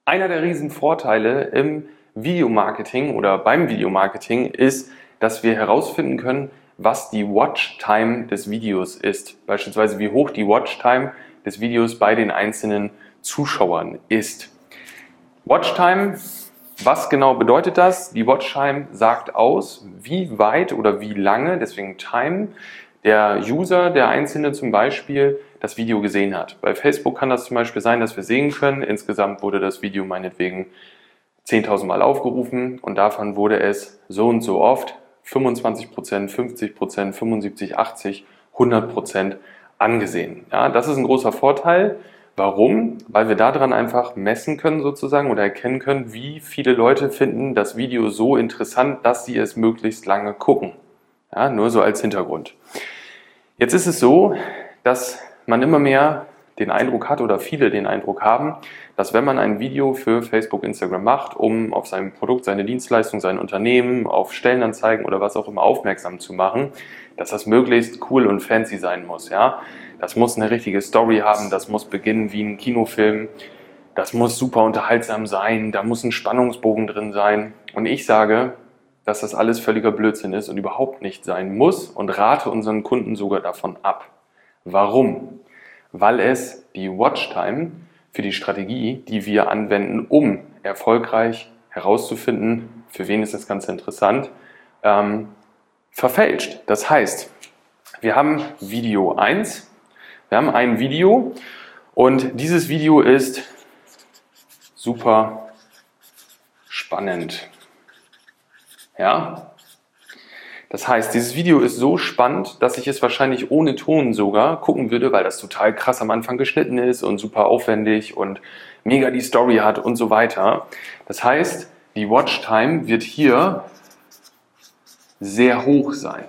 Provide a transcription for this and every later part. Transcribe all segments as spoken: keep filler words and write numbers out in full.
Einer der riesen Vorteile im Videomarketing oder beim Videomarketing ist, dass wir herausfinden können, was die Watchtime des Videos ist. Beispielsweise wie hoch die Watchtime des Videos bei den einzelnen Zuschauern ist. Watchtime, was genau bedeutet das? Die Watchtime sagt aus, wie weit oder wie lange, deswegen Time, der User, der Einzelne zum Beispiel, das Video gesehen hat. Bei Facebook kann das zum Beispiel sein, dass wir sehen können, insgesamt wurde das Video meinetwegen zehntausend Mal aufgerufen und davon wurde es so und so oft, fünfundzwanzig Prozent, fünfzig Prozent, fünfundsiebzig, achtzig, hundert Prozent angesehen. Ja, das ist ein großer Vorteil. Warum? Weil wir daran einfach messen können sozusagen oder erkennen können, wie viele Leute finden das Video so interessant, dass sie es möglichst lange gucken. Ja, nur so als Hintergrund. Jetzt ist es so, dass man immer mehr den Eindruck hat oder viele den Eindruck haben, dass wenn man ein Video für Facebook, Instagram macht, um auf sein Produkt, seine Dienstleistung, sein Unternehmen, auf Stellenanzeigen oder was auch immer aufmerksam zu machen, dass das möglichst cool und fancy sein muss. Ja? Das muss eine richtige Story haben, das muss beginnen wie ein Kinofilm, das muss super unterhaltsam sein, da muss ein Spannungsbogen drin sein. Und ich sage, dass das alles völliger Blödsinn ist und überhaupt nicht sein muss und rate unseren Kunden sogar davon ab. Warum? Weil es die Watchtime für die Strategie, die wir anwenden, um erfolgreich herauszufinden, für wen ist das Ganze interessant, ähm, verfälscht. Das heißt, wir haben Video eins, wir haben ein Video und dieses Video ist super spannend. Ja? Das heißt, dieses Video ist so spannend, dass ich es wahrscheinlich ohne Ton sogar gucken würde, weil das total krass am Anfang geschnitten ist und super aufwendig und mega die Story hat und so weiter. Das heißt, die Watchtime wird hier sehr hoch sein.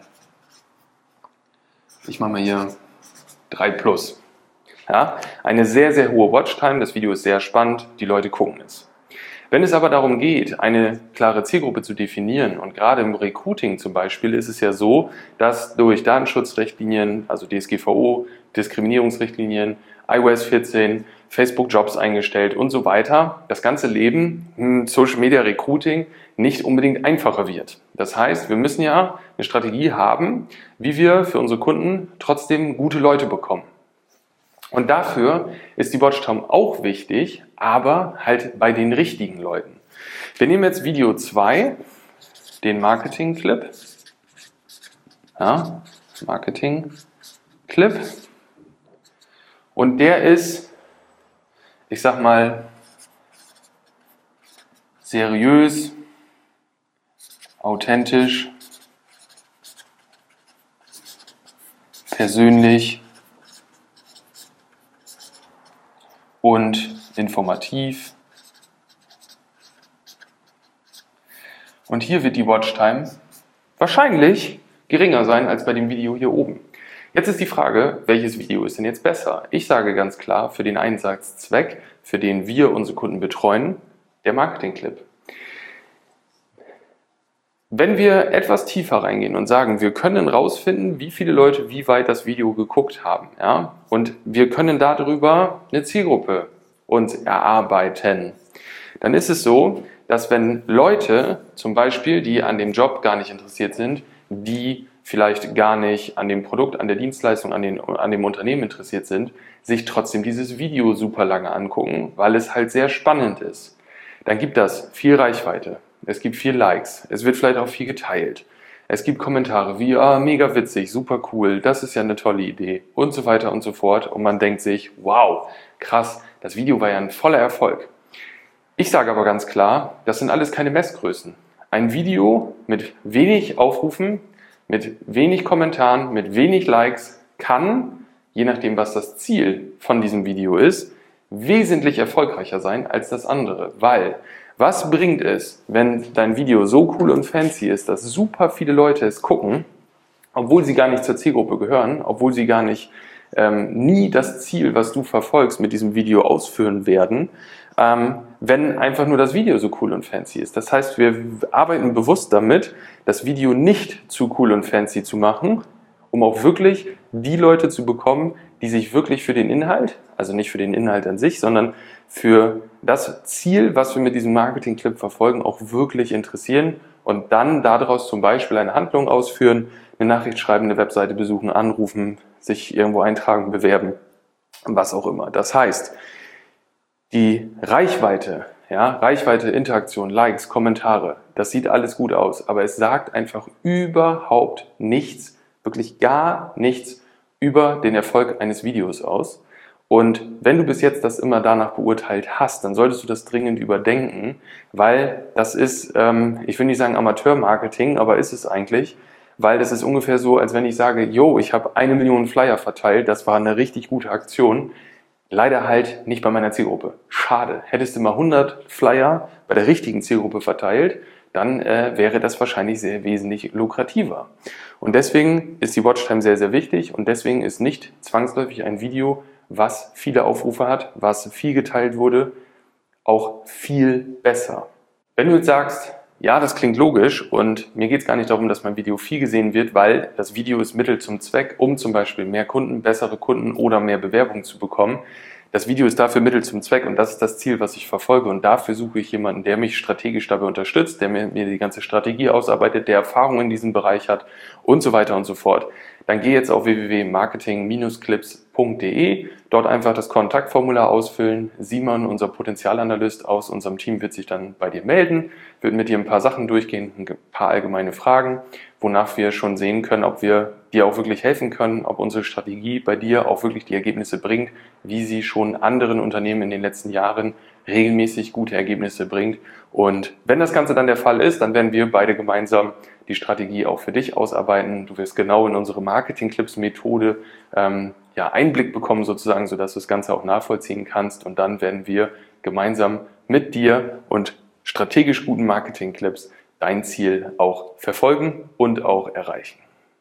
Ich mache mal hier drei plus. Ja, eine sehr, sehr hohe Watchtime. Das Video ist sehr spannend, die Leute gucken es. Wenn es aber darum geht, eine klare Zielgruppe zu definieren und gerade im Recruiting zum Beispiel ist es ja so, dass durch Datenschutzrichtlinien, also D S G V O, Diskriminierungsrichtlinien, i O S vierzehn, Facebook Jobs eingestellt und so weiter, das ganze Leben im Social Media Recruiting nicht unbedingt einfacher wird. Das heißt, wir müssen ja eine Strategie haben, wie wir für unsere Kunden trotzdem gute Leute bekommen. Und dafür ist die Watchtime auch wichtig, aber halt bei den richtigen Leuten. Wir nehmen jetzt Video zwei, den Marketing-Clip. Ja, Marketing-Clip. Und der ist, ich sag mal, seriös, authentisch, persönlich und informativ. Und hier wird die Watchtime wahrscheinlich geringer sein als bei dem Video hier oben. Jetzt ist die Frage, welches Video ist denn jetzt besser? Ich sage ganz klar, für den Einsatzzweck, für den wir unsere Kunden betreuen, der Marketing-Clip. Wenn wir etwas tiefer reingehen und sagen, wir können rausfinden, wie viele Leute wie weit das Video geguckt haben, ja, und wir können darüber eine Zielgruppe uns erarbeiten, dann ist es so, dass wenn Leute zum Beispiel, die an dem Job gar nicht interessiert sind, die vielleicht gar nicht an dem Produkt, an der Dienstleistung, an, den, an dem Unternehmen interessiert sind, sich trotzdem dieses Video super lange angucken, weil es halt sehr spannend ist, dann gibt das viel Reichweite. Es gibt viel Likes, es wird vielleicht auch viel geteilt. Es gibt Kommentare wie, ah, mega witzig, super cool, das ist ja eine tolle Idee und so weiter und so fort. Und man denkt sich, wow, krass, das Video war ja ein voller Erfolg. Ich sage aber ganz klar, das sind alles keine Messgrößen. Ein Video mit wenig Aufrufen, mit wenig Kommentaren, mit wenig Likes kann, je nachdem was das Ziel von diesem Video ist, wesentlich erfolgreicher sein als das andere, weil was bringt es, wenn dein Video so cool und fancy ist, dass super viele Leute es gucken, obwohl sie gar nicht zur Zielgruppe gehören, obwohl sie gar nicht ähm, nie das Ziel, was du verfolgst, mit diesem Video ausführen werden, ähm, wenn einfach nur das Video so cool und fancy ist. Das heißt, wir arbeiten bewusst damit, das Video nicht zu cool und fancy zu machen, um auch wirklich die Leute zu bekommen, die sich wirklich für den Inhalt, also nicht für den Inhalt an sich, sondern für das Ziel, was wir mit diesem Marketing-Clip verfolgen, auch wirklich interessieren und dann daraus zum Beispiel eine Handlung ausführen, eine Nachricht schreiben, eine Webseite besuchen, anrufen, sich irgendwo eintragen, bewerben, was auch immer. Das heißt, die Reichweite, ja, Reichweite, Interaktion, Likes, Kommentare, das sieht alles gut aus, aber es sagt einfach überhaupt nichts, wirklich gar nichts über den Erfolg eines Videos aus. Und wenn du bis jetzt das immer danach beurteilt hast, dann solltest du das dringend überdenken, weil das ist, ähm, ich will nicht sagen Amateurmarketing, aber ist es eigentlich, weil das ist ungefähr so, als wenn ich sage, jo, ich habe eine Million Flyer verteilt, das war eine richtig gute Aktion, leider halt nicht bei meiner Zielgruppe. Schade. Hättest du mal hundert Flyer bei der richtigen Zielgruppe verteilt, dann äh, wäre das wahrscheinlich sehr wesentlich lukrativer. Und deswegen ist die Watchtime sehr, sehr wichtig und deswegen ist nicht zwangsläufig ein Video, was viele Aufrufe hat, was viel geteilt wurde, auch viel besser. Wenn du jetzt sagst, ja, das klingt logisch und mir geht es gar nicht darum, dass mein Video viel gesehen wird, weil das Video ist Mittel zum Zweck, um zum Beispiel mehr Kunden, bessere Kunden oder mehr Bewerbungen zu bekommen. Das Video ist dafür Mittel zum Zweck und das ist das Ziel, was ich verfolge und dafür suche ich jemanden, der mich strategisch dabei unterstützt, der mir, mir die ganze Strategie ausarbeitet, der Erfahrung in diesem Bereich hat und so weiter und so fort. Dann geh jetzt auf w w w punkt marketing Bindestrich clips punkt de, dort einfach das Kontaktformular ausfüllen. Simon, unser Potenzialanalyst aus unserem Team, wird sich dann bei dir melden, wird mit dir ein paar Sachen durchgehen, ein paar allgemeine Fragen, wonach wir schon sehen können, ob wir dir auch wirklich helfen können, ob unsere Strategie bei dir auch wirklich die Ergebnisse bringt, wie sie schon anderen Unternehmen in den letzten Jahren regelmäßig gute Ergebnisse bringt. Und wenn das Ganze dann der Fall ist, dann werden wir beide gemeinsam die Strategie auch für dich ausarbeiten. Du wirst genau in unsere Marketing-Clips-Methode ähm, ja, Einblick bekommen sozusagen, sodass du das Ganze auch nachvollziehen kannst. Und dann werden wir gemeinsam mit dir und strategisch guten Marketing-Clips dein Ziel auch verfolgen und auch erreichen.